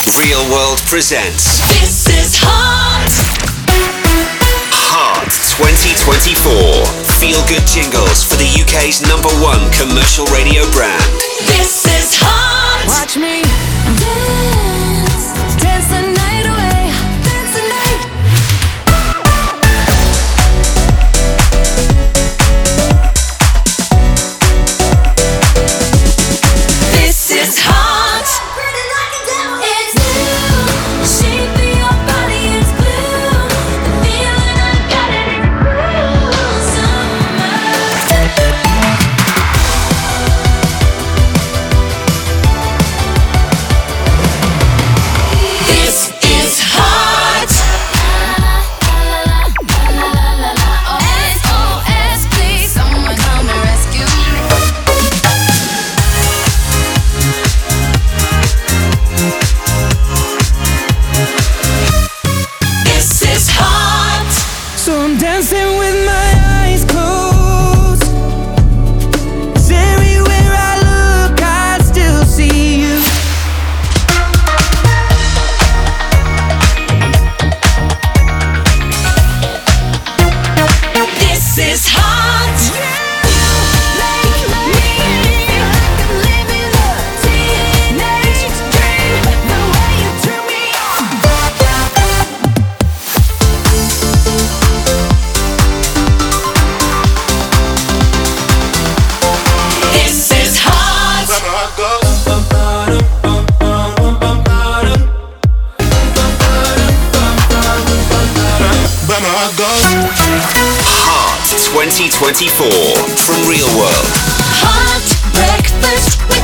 Real World presents This is Heart. Heart 2024. Feel good jingles for the UK's #1 commercial radio brand. This is Heart. Watch me dance, dance the night away, dance the night. This is Heart. It's new, shape of your body is blue. The feeling I got it is blue. This is Heart. SOS, please, someone come and rescue me. This is Heart. So I'm dancing with my eyes closed. 'Cause everywhere I look, I still see you. This is Heart. Like me, I'm living a teenage dream. The way you turn me on. This is Heart. Heart 2024 from Real World. Heart breakfast with